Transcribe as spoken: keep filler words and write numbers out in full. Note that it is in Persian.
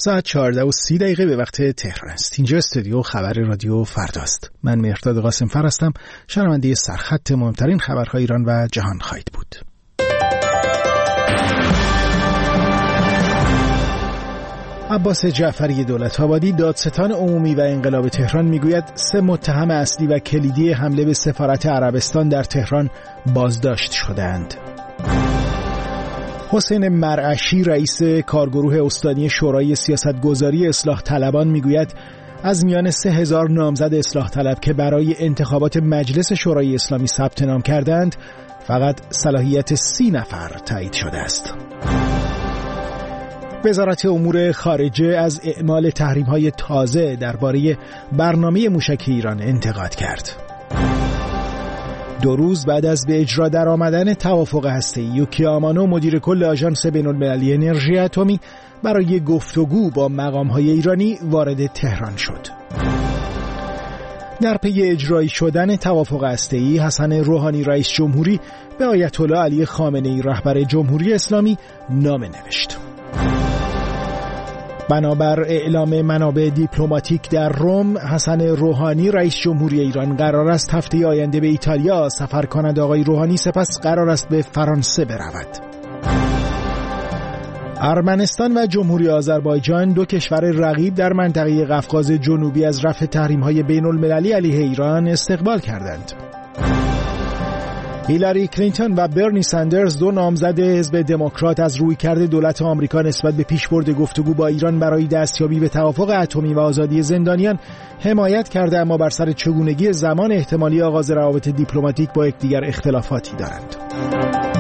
ساعت چهارده و سی دقیقه به وقت تهران است. اینجا استودیو خبر رادیو فرداست. من مهرداد قاسم‌فر هستم. شنونده سرخط مهمترین خبرهای ایران و جهان خواهید بود. عباس جعفری دولت‌آبادی، دادستان عمومی و انقلاب تهران، میگوید سه متهم اصلی و کلیدی حمله به سفارت عربستان در تهران بازداشت شدند. حسین مرعشی، رئیس کارگروه استانی شورای سیاستگذاری اصلاح طلبان، میگوید از میان سه هزار نامزد اصلاح طلب که برای انتخابات مجلس شورای اسلامی ثبت نام کردند، فقط صلاحیت سی نفر تایید شده است. وزارت امور خارجه از اعمال تحریم‌های تازه درباره برنامه موشک ایران انتقاد کرد. دو روز بعد از به اجرا درآمدن توافق هسته‌ای، یوکی آمانو، مدیر کل آژانس بین‌المللی انرژی اتمی، برای گفتگو با مقام‌های ایرانی وارد تهران شد. در پی اجرایی شدن توافق هسته‌ای، حسن روحانی رئیس جمهوری به آیت الله علی خامنه‌ای رهبر جمهوری اسلامی نامه نوشت. بنابر اعلام منابع دیپلماتیک در روم، حسن روحانی رئیس جمهوری ایران قرار است هفته آینده به ایتالیا سفر کند. آقای روحانی سپس قرار است به فرانسه برود. ارمنستان و جمهوری آذربایجان، دو کشور رقیب در منطقه قفقاز جنوبی، از رفع تحریم‌های بین‌المللی علیه ایران استقبال کردند. هیلاری کلینتون و برنی ساندرز، دو نامزد حزب دموکرات، از رویکرد دولت آمریکا نسبت به پیشبرد گفتگو با ایران برای دستیابی به توافق اتمی و آزادی زندانیان حمایت کرده، اما بر سر چگونگی زمان احتمالی آغاز روابط دیپلماتیک با یکدیگر اختلافاتی دارند.